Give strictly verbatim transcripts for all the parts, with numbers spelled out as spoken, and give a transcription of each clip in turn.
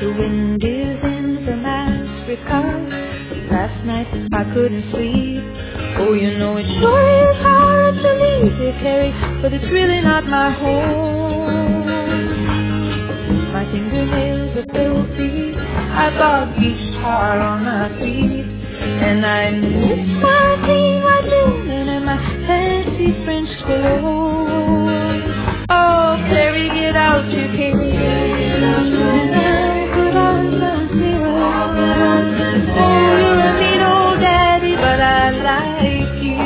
The wind is in from Africa. Last night I couldn't sleep. Oh, you know it sure is hard to leave it, Carrie, but it's really not my home. My fingernails are filthy. I bought each heart on my feet, and I miss my tea, my June, and my fancy French clothes. Oh, Carrie, get out your cane. Put on some syrup. Oh, you're a mean old daddy, but I like you.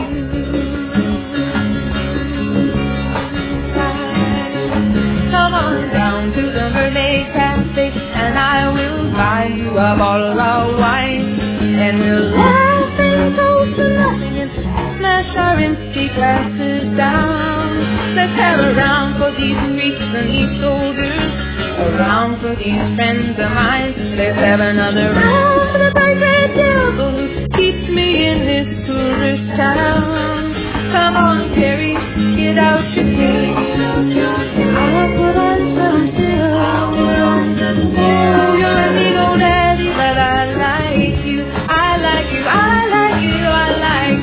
Come on down to the Mermaid Cafe, and I will buy you a bottle of wine, and we'll laugh and toast to nothing and smash our empty glasses down. Let's have a round for these freaks and these soldiers, a round for these friends of mine. Let's have another round for the bright red devil who keeps me in this tourist town. Come on, Carrie, get out your cane. I'll put on some syrup. Oh, you're a mean old daddy, but I like you. I like you, I like you, I like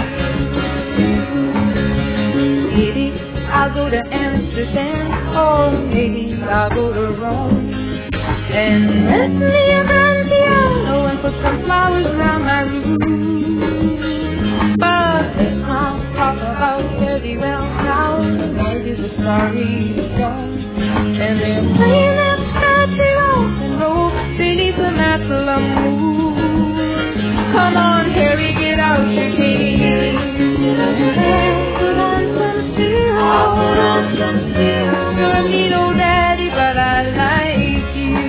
you. Maybe I'll go to Amsterdam, or maybe I'll go to Rome, and rent me a grand piano and put some flowers around my room. But let's not talk about Teddy well now. Life is a sorry song, and they're playing that scratchy rock and roll beneath the Macklemore moon. Come on, Harry, get out your cane. Put on some syrup. Put on some syrup. You're a mean old daddy, but I like you.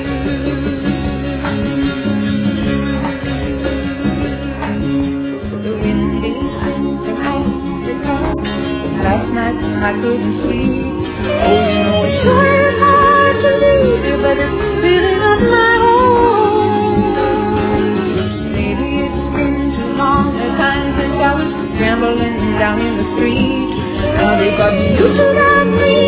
The wind is from Africa. Last night I couldn't sleep. Oh, you know it sure is hard to leave you, but it's really not my home. Maybe it's been too long a time since I was scrambling down in the street. Now they got you to that me.